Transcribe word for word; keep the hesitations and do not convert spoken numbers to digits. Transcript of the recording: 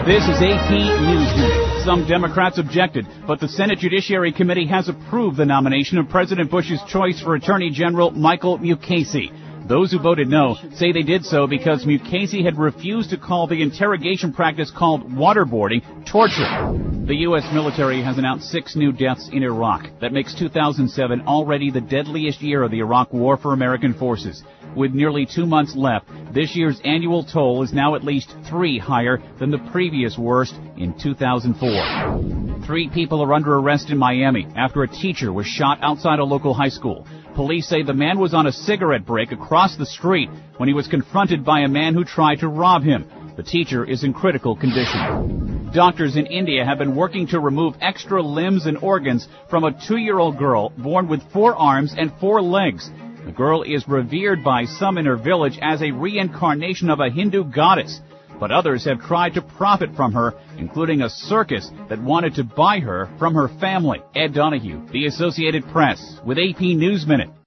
This is A P News Minute. Some Democrats objected, but the Senate Judiciary Committee has approved the nomination of President Bush's choice for Attorney General Michael Mukasey. Those who voted no say they did so because Mukasey had refused to call the interrogation practice called waterboarding torture. The U S military has announced six new deaths in Iraq. That makes two thousand seven already the deadliest year of the Iraq War for American forces. With nearly two months left, this year's annual toll is now at least three higher than the previous worst in two thousand four. Three people are under arrest in Miami after a teacher was shot outside a local high school. Police say the man was on a cigarette break across the street when he was confronted by a man who tried to rob him. The teacher is in critical condition. Doctors in India have been working to remove extra limbs and organs from a two-year-old girl born with four arms and four legs. The girl is revered by some in her village as a reincarnation of a Hindu goddess, but others have tried to profit from her, including a circus that wanted to buy her from her family. Ed Donahue, The Associated Press, with A P News Minute.